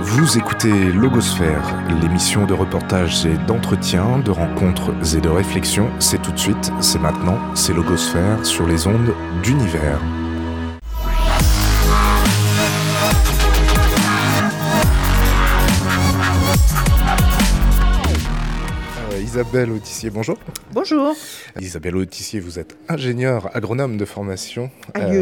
Vous écoutez Logosphère, l'émission de reportages et d'entretien, de rencontres et de réflexions. C'est tout de suite, c'est maintenant, c'est Logosphère sur les ondes d'Univers. Isabelle Autissier, bonjour. Bonjour. Isabelle Autissier, vous êtes ingénieure agronome de formation.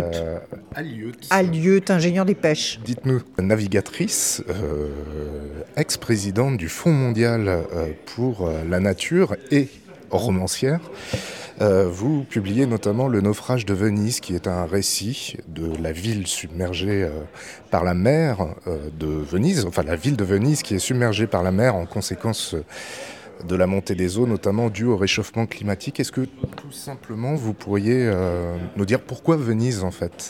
Alliot, ingénieur des pêches. Dites-nous, navigatrice, ex-présidente du Fonds mondial pour la nature et romancière. Vous publiez notamment Le naufrage de Venise, qui est un récit de la ville submergée par la mer de Venise, enfin la ville de Venise qui est submergée par la mer en conséquence de la montée des eaux, notamment due au réchauffement climatique. Est-ce que tout simplement vous pourriez nous dire pourquoi Venise en fait,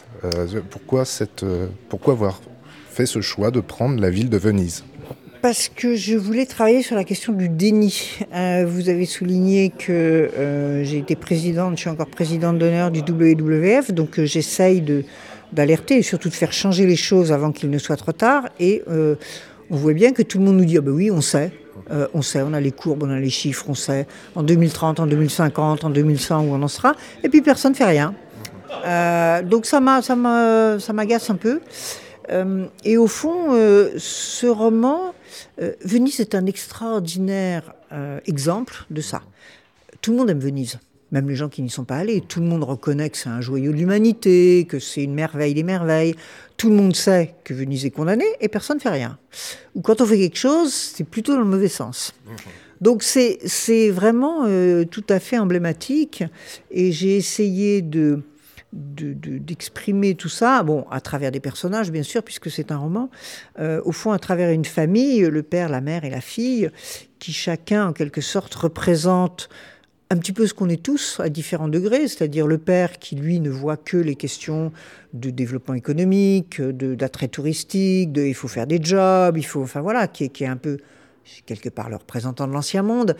pourquoi avoir fait ce choix de prendre la ville de Venise? Parce que je voulais travailler sur la question du déni. Vous avez souligné que j'ai été je suis encore présidente d'honneur du WWF, donc j'essaye d'alerter et surtout de faire changer les choses avant qu'il ne soit trop tard. Et on voit bien que tout le monde nous dit « ah ben oui, on sait, on a les courbes, on a les chiffres, on sait, en 2030, en 2050, en 2100 où on en sera », et puis personne ne fait rien. Donc ça m'agace un peu. Et au fond, ce roman, Venise est un extraordinaire exemple de ça. Tout le monde aime Venise, même les gens qui n'y sont pas allés. Tout le monde reconnaît que c'est un joyau de l'humanité, que c'est une merveille des merveilles. Tout le monde sait que Venise est condamnée et personne ne fait rien. Ou quand on fait quelque chose, c'est plutôt dans le mauvais sens. Donc c'est vraiment tout à fait emblématique. Et j'ai essayé d'exprimer tout ça, à travers des personnages, bien sûr, puisque c'est un roman, au fond, à travers une famille, le père, la mère et la fille, qui chacun, en quelque sorte, représente un petit peu ce qu'on est tous à différents degrés, c'est-à-dire le père qui, lui, ne voit que les questions de développement économique, d'attrait touristique, il faut faire des jobs, qui est un peu, quelque part, le représentant de l'ancien monde.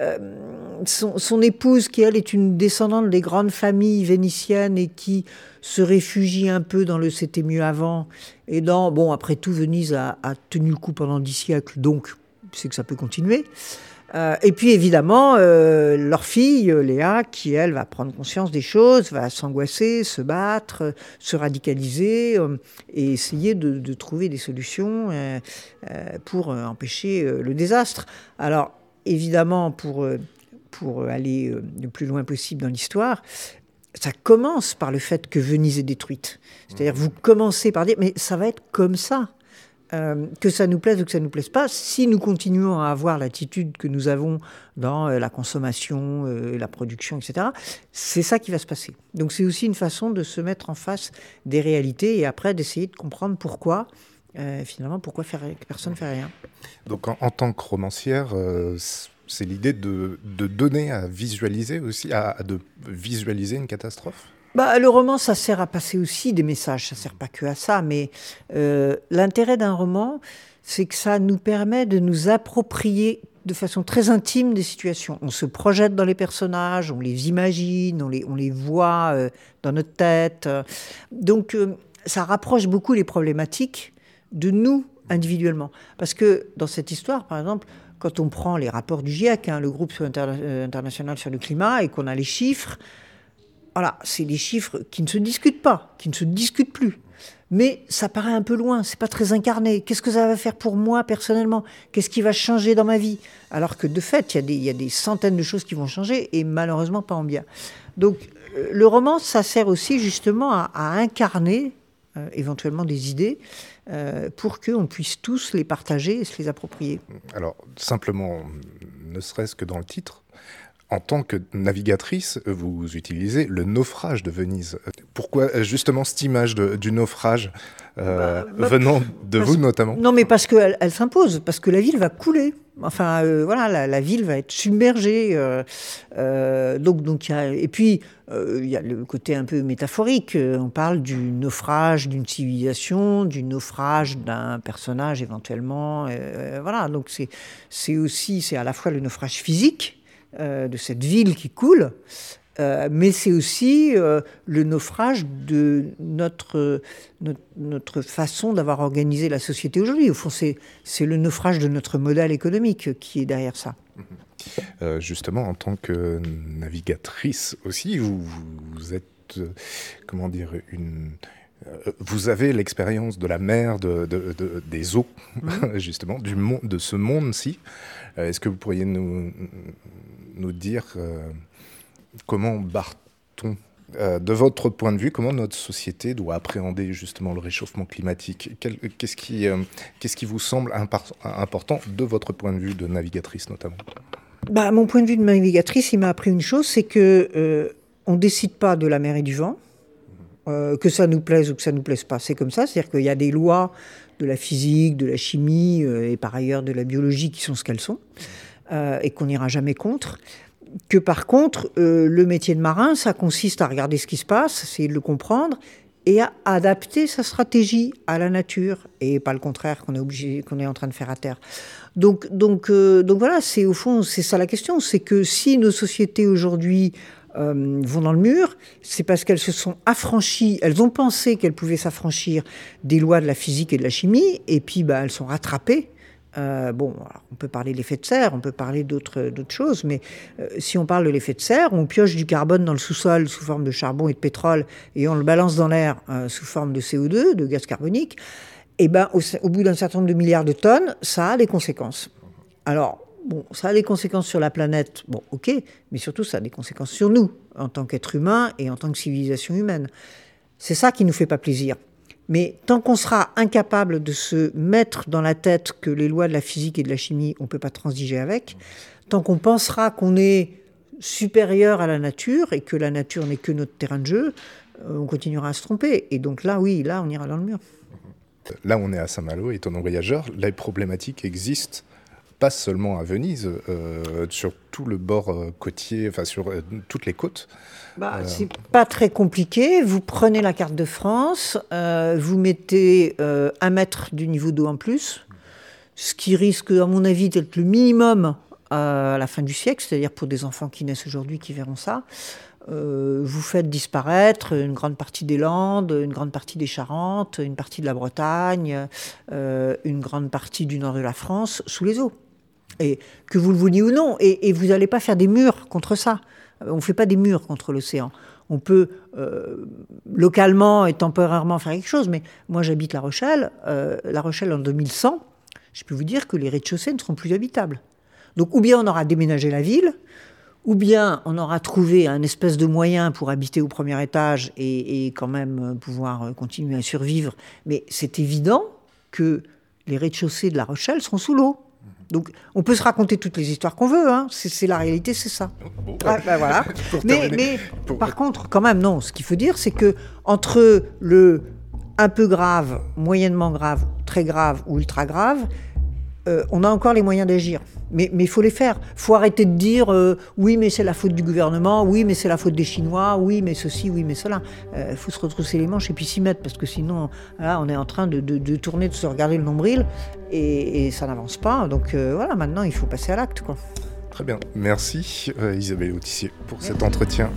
Son épouse, qui, elle, est une descendante des grandes familles vénitiennes et qui se réfugie un peu dans le « c'était mieux avant ». Et après tout, Venise a tenu le coup pendant 10 siècles, donc c'est que ça peut continuer. Et puis évidemment, leur fille, Léa, qui elle va prendre conscience des choses, va s'angoisser, se battre, se radicaliser et essayer de trouver des solutions pour empêcher le désastre. Alors évidemment, pour aller le plus loin possible dans l'histoire, ça commence par le fait que Venise est détruite. C'est-à-dire vous commencez par dire, mais ça va être comme ça. Que ça nous plaise ou que ça ne nous plaise pas, si nous continuons à avoir l'attitude que nous avons dans la consommation, la production, etc., c'est ça qui va se passer. Donc c'est aussi une façon de se mettre en face des réalités et après d'essayer de comprendre pourquoi personne ne fait rien. Donc en tant que romancière, c'est l'idée de donner à visualiser aussi, de visualiser une catastrophe ? Le roman, ça sert à passer aussi des messages, ça ne sert pas que à ça, mais l'intérêt d'un roman, c'est que ça nous permet de nous approprier de façon très intime des situations. On se projette dans les personnages, on les imagine, on les voit dans notre tête. Donc ça rapproche beaucoup les problématiques de nous individuellement. Parce que dans cette histoire, par exemple, quand on prend les rapports du GIEC, le groupe international sur le climat, et qu'on a les chiffres, voilà, c'est des chiffres qui ne se discutent pas, qui ne se discutent plus. Mais ça paraît un peu loin, c'est pas très incarné. Qu'est-ce que ça va faire pour moi personnellement ? Qu'est-ce qui va changer dans ma vie ? Alors que de fait, il y a des centaines de choses qui vont changer et malheureusement pas en bien. Donc le roman, ça sert aussi justement à incarner éventuellement des idées pour qu'on puisse tous les partager et se les approprier. Alors simplement, ne serait-ce que dans le titre, en tant que navigatrice, vous utilisez le naufrage de Venise. Pourquoi justement cette image du naufrage venant de vous notamment ? Non, mais parce qu'elle s'impose, parce que la ville va couler. Enfin, la ville va être submergée. Et puis, il y a le côté un peu métaphorique. On parle du naufrage d'une civilisation, du naufrage d'un personnage éventuellement. Donc c'est à la fois le naufrage physique, de cette ville qui coule, mais c'est aussi le naufrage de notre façon d'avoir organisé la société aujourd'hui. Au fond, c'est le naufrage de notre modèle économique qui est derrière ça. Justement, en tant que navigatrice aussi, vous êtes, comment dire, vous avez l'expérience de la mer, des eaux, justement, de ce monde-ci. Est-ce que vous pourriez nous dire comment barre-t-on, de votre point de vue, comment notre société doit appréhender justement le réchauffement climatique ? Qu'est-ce qui vous semble important de votre point de vue de navigatrice notamment ? Mon point de vue de navigatrice, il m'a appris une chose, c'est que on ne décide pas de la mer et du vent, que ça nous plaise ou que ça ne nous plaise pas. C'est comme ça, c'est-à-dire qu'il y a des lois de la physique, de la chimie et par ailleurs de la biologie qui sont ce qu'elles sont et qu'on n'ira jamais contre. Que par contre, le métier de marin, ça consiste à regarder ce qui se passe, essayer de le comprendre et à adapter sa stratégie à la nature et pas le contraire qu'on est en train de faire à terre. Donc voilà, au fond, c'est ça la question, c'est que si nos sociétés aujourd'hui vont dans le mur, c'est parce qu'elles se sont affranchies, elles ont pensé qu'elles pouvaient s'affranchir des lois de la physique et de la chimie, et puis elles sont rattrapées. Alors, on peut parler de l'effet de serre, on peut parler d'autres choses, mais si on parle de l'effet de serre, on pioche du carbone dans le sous-sol sous forme de charbon et de pétrole, et on le balance dans l'air sous forme de CO2, de gaz carbonique, et au bout d'un certain nombre de milliards de tonnes, ça a des conséquences. Alors, ça a des conséquences sur la planète, ok, mais surtout ça a des conséquences sur nous, en tant qu'êtres humains et en tant que civilisation humaine. C'est ça qui nous fait pas plaisir. Mais tant qu'on sera incapable de se mettre dans la tête que les lois de la physique et de la chimie, on ne peut pas transiger avec, tant qu'on pensera qu'on est supérieur à la nature et que la nature n'est que notre terrain de jeu, on continuera à se tromper. Et donc là, on ira dans le mur. Là, on est à Saint-Malo, étonnant voyageur. Les problématiques existent pas seulement à Venise, sur tout le bord côtier, enfin sur toutes les côtes. C'est pas très compliqué. Vous prenez la carte de France, vous mettez 1 mètre du niveau d'eau en plus, ce qui risque, à mon avis, d'être le minimum à la fin du siècle, c'est-à-dire pour des enfants qui naissent aujourd'hui qui verront ça. Vous faites disparaître une grande partie des Landes, une grande partie des Charentes, une partie de la Bretagne, une grande partie du nord de la France sous les eaux. Et que vous le vouliez ou non, et vous n'allez pas faire des murs contre ça. On ne fait pas des murs contre l'océan. On peut localement et temporairement faire quelque chose, mais moi j'habite La Rochelle. La Rochelle en 2100, je peux vous dire que les rez-de-chaussée ne seront plus habitables. Donc ou bien on aura déménagé la ville, ou bien on aura trouvé un espèce de moyen pour habiter au premier étage et quand même pouvoir continuer à survivre. Mais c'est évident que les rez-de-chaussée de La Rochelle seront sous l'eau. Donc, on peut se raconter toutes les histoires qu'on veut, hein. C'est la réalité, c'est ça. Voilà. Mais par contre, quand même, non. Ce qu'il faut dire, c'est que entre le un peu grave, moyennement grave, très grave ou ultra grave, on a encore les moyens d'agir. Mais il faut les faire. Il faut arrêter de dire oui, mais c'est la faute du gouvernement, oui, mais c'est la faute des Chinois, oui, mais ceci, oui, mais cela. Il faut se retrousser les manches et puis s'y mettre, parce que sinon, là, on est en train de tourner, de se regarder le nombril, et ça n'avance pas. Donc voilà, maintenant, il faut passer à l'acte, quoi. Très bien. Merci Isabelle Autissier pour cet entretien.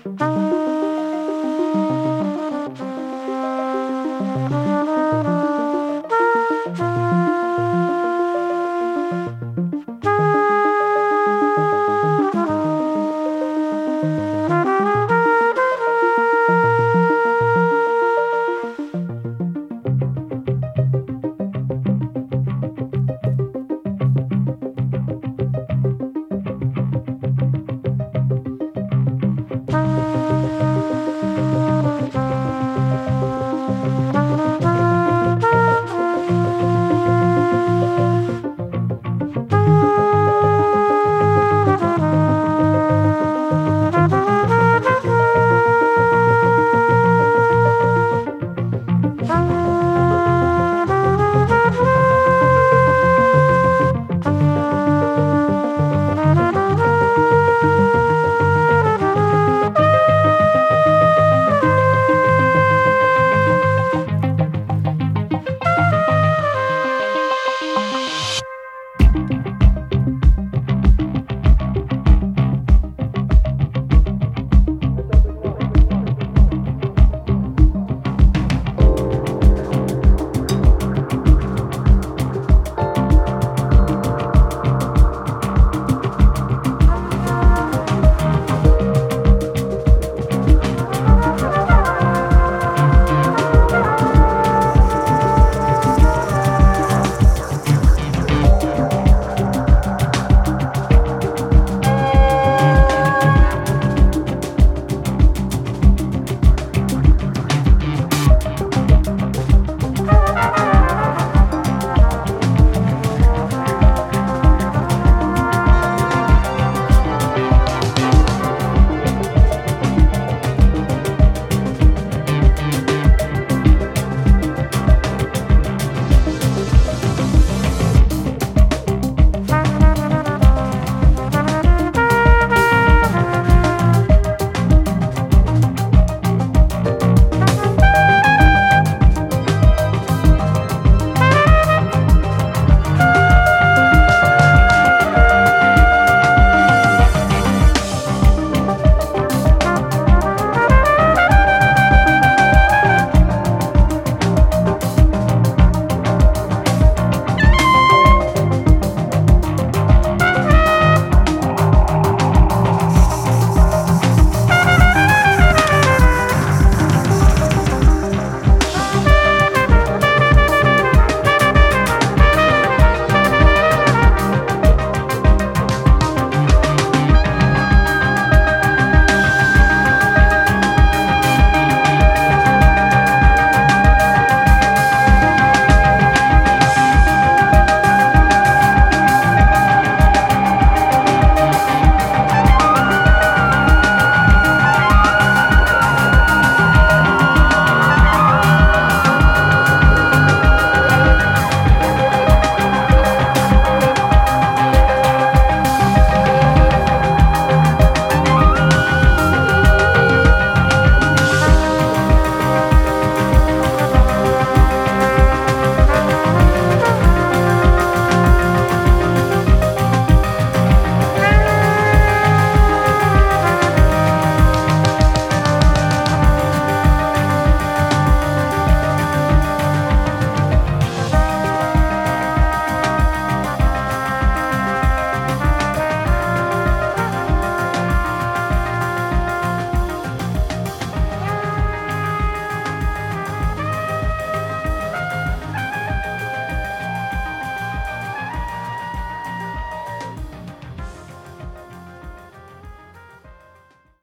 Thank you.